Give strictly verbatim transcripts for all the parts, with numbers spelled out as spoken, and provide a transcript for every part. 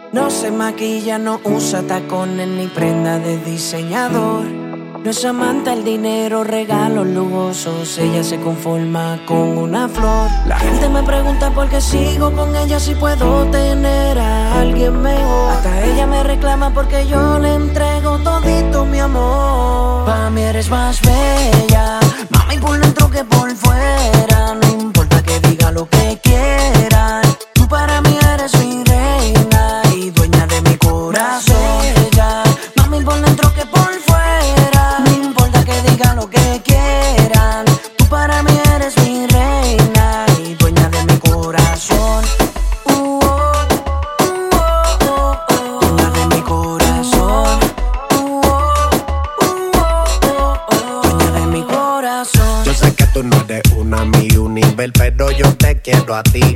No se maquilla, no usa tacones ni prenda de diseñador. No es amante al dinero, regalos lujosos. Ella se conforma con una flor. La gente me pregunta por qué sigo con ella si puedo tener a alguien mejor. Hasta ella me reclama porque yo le entrego todito mi amor. Pa' mí eres más bella, mami, por dentro que por fuera. No importa que diga lo que quieran. Tú para mí eres mi reina y dueña de mi corazón. Bella, mami, por dentro que por fuera. No importa que digan lo que quieran. Tú para mí eres mi reina y dueña de mi corazón. Uh, oh, uh, oh, oh, oh. Dueña de mi corazón. Uh, oh, uh, oh, oh, oh. Dueña de mi corazón. Yo sé que tú no eres una mi universo, pero yo te quiero a ti.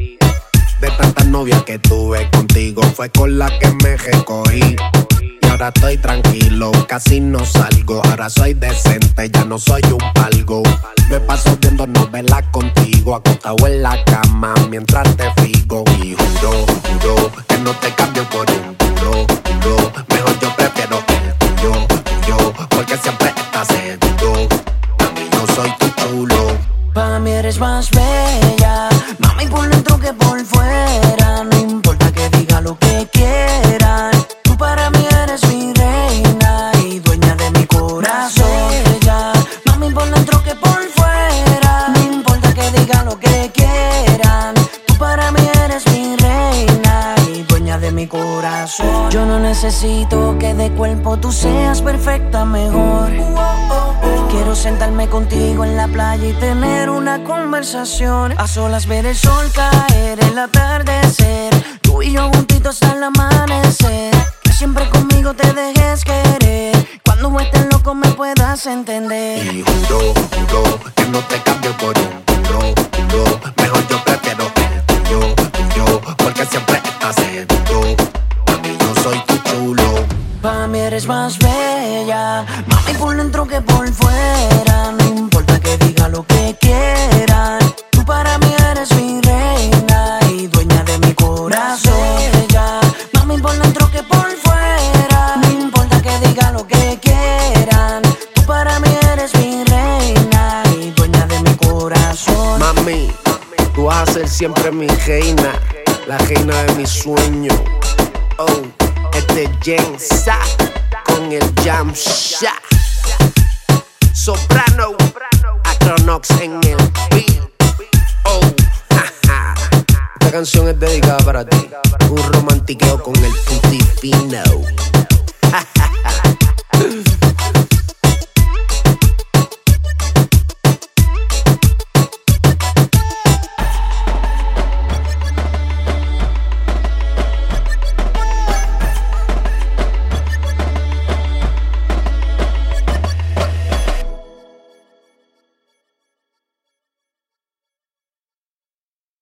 De tantas novias que tuve contigo, fue con la que me recogí. Y ahora estoy tranquilo, casi no salgo. Ahora soy decente, ya no soy un palgo. Me paso viendo novelas contigo, acostado en la cama mientras te figo. Y juro, juro, que no te cambio por un puro, puro. Mejor yo prefiero el tuyo, tuyo, porque siempre estás seguro. Mami, yo soy tu chulo. Pa' mí eres más bella, mami, por dentro que por fuera. No importa que diga lo que quieran. Tú para mí eres mi reina y dueña de mi corazón. Bella, mami, por dentro que por fuera. No importa que diga lo que quieran. Tú para mí eres mi reina y dueña de mi corazón. Yo no necesito que de cuerpo tú seas perfecta, mejor. Quiero sentarme contigo en la playa y tener una conversación. A solas ver el sol caer, el atardecer. Tú y yo juntitos hasta el amanecer. Que siempre conmigo te dejes querer. Cuando estés loco me puedas entender. Y juro, juro, que no te cambio por un puro, puro. Mejor yo prefiero el tuyo, tuyo, porque siempre estás seguro. Mami, yo soy tu chulo. Pa' mí eres más bella, mami, por dentro que por fuera. No importa que diga lo que quieran. Tú para mí eres mi reina y dueña de mi corazón. Bella, mami, por dentro que por fuera. No importa que diga lo que quieran. Tú para mí eres mi reina y dueña de mi corazón. Mami, tú vas a ser siempre mi reina, la reina de mis sueños. Oh, este Jensa con el Jam Shot. Soprano, Acronox en el beat. Oh, jaja. Esta canción es dedicada para ti. Un romantiqueo con el puti fino.